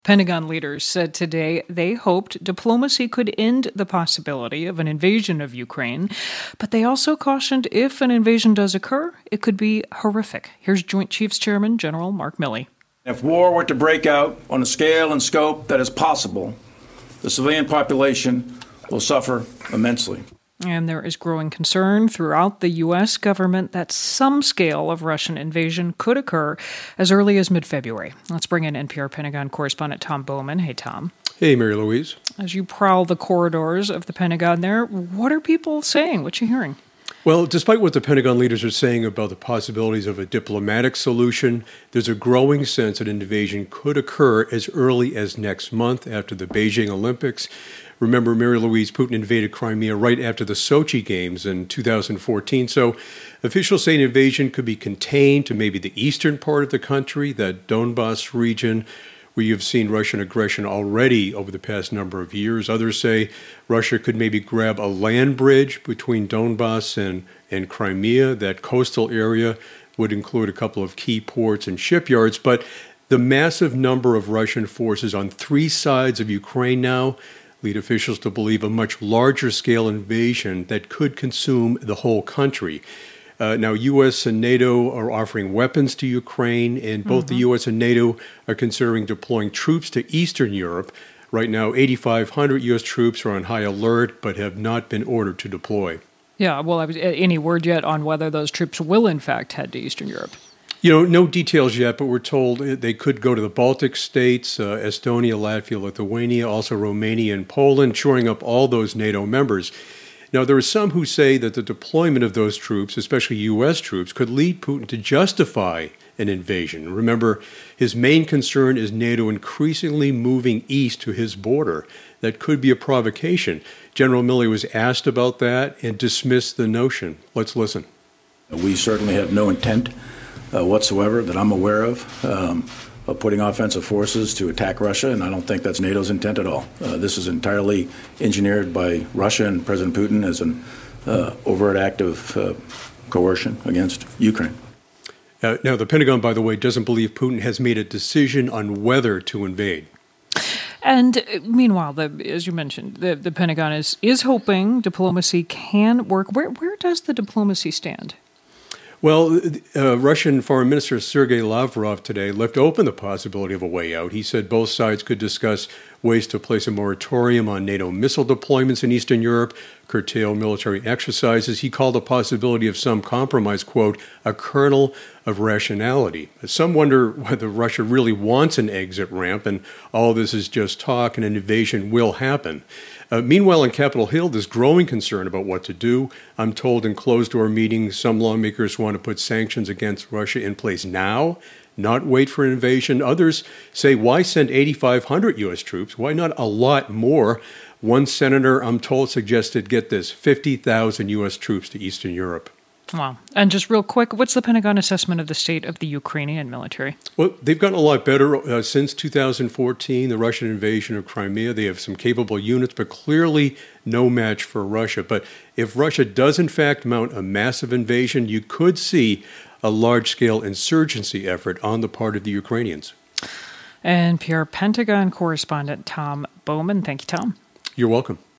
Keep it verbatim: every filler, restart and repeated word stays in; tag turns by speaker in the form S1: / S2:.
S1: Pentagon leaders said today they hoped diplomacy could end the possibility of an invasion of Ukraine, but they also cautioned if an invasion does occur, it could be horrific. Here's Joint Chiefs Chairman General Mark Milley.
S2: If war were to break out on a scale and scope that is possible, the civilian population will suffer immensely.
S1: And there is growing concern throughout the U S government that some scale of Russian invasion could occur as early as mid-February. Let's bring in N P R Pentagon correspondent Tom Bowman. Hey, Tom.
S3: Hey, Mary Louise.
S1: As you prowl the corridors of the Pentagon there, what are people saying? What you hearing?
S3: Well, despite what the Pentagon leaders are saying about the possibilities of a diplomatic solution, there's a growing sense that an invasion could occur as early as next month after the Beijing Olympics. Remember, Mary Louise, Putin invaded Crimea right after the Sochi Games in two thousand fourteen. So officials say an invasion could be contained to maybe the eastern part of the country, that Donbas region, where you've seen Russian aggression already over the past number of years. Others say Russia could maybe grab a land bridge between Donbas and, and Crimea. That coastal area would include a couple of key ports and shipyards. But the massive number of Russian forces on three sides of Ukraine now lead officials to believe a much larger scale invasion that could consume the whole country. Uh, now, U S and NATO are offering weapons to Ukraine, and both mm-hmm. the U S and NATO are considering deploying troops to Eastern Europe. Right now, eighty-five hundred U S troops are on high alert but have not been ordered to deploy.
S1: Yeah, well, any word yet on whether those troops will, in fact, head to Eastern Europe?
S3: You know, no details yet, but we're told they could go to the Baltic states, uh, Estonia, Latvia, Lithuania, also Romania and Poland, shoring up all those NATO members. Now, there are some who say that the deployment of those troops, especially U S troops, could lead Putin to justify an invasion. Remember, his main concern is NATO increasingly moving east to his border. That could be a provocation. General Milley was asked about that and dismissed the notion. Let's listen.
S2: We certainly have no intent uh, whatsoever that I'm aware of. Um, of putting offensive forces to attack Russia, and I don't think that's NATO's intent at all. Uh, this is entirely engineered by Russia and President Putin as an uh, overt act of uh, coercion against Ukraine.
S3: Uh, now, the Pentagon, by the way, doesn't believe Putin has made a decision on whether to invade.
S1: And uh, meanwhile, the, as you mentioned, the, the Pentagon is is hoping diplomacy can work. Where where does the diplomacy stand?
S3: Well, uh, Russian Foreign Minister Sergei Lavrov today left open the possibility of a way out. He said both sides could discuss ways to place a moratorium on NATO missile deployments in Eastern Europe, curtail military exercises. He called the possibility of some compromise, quote, a kernel of rationality. Some wonder whether Russia really wants an exit ramp and all this is just talk and an invasion will happen. Uh, meanwhile, on Capitol Hill, there's growing concern about what to do. I'm told in closed-door meetings, some lawmakers want to put sanctions against Russia in place now, not wait for an invasion. Others say, why send eighty-five hundred U S troops? Why not a lot more? One senator, I'm told, suggested, get this, fifty thousand U S troops to Eastern Europe.
S1: Wow. And just real quick, what's the Pentagon assessment of the state of the Ukrainian military?
S3: Well, they've gotten a lot better uh, since two thousand fourteen, the Russian invasion of Crimea. They have some capable units, but clearly no match for Russia. But if Russia does, in fact, mount a massive invasion, you could see a large-scale insurgency effort on the part of the Ukrainians.
S1: N P R Pentagon correspondent Tom Bowman. Thank you, Tom.
S3: You're welcome.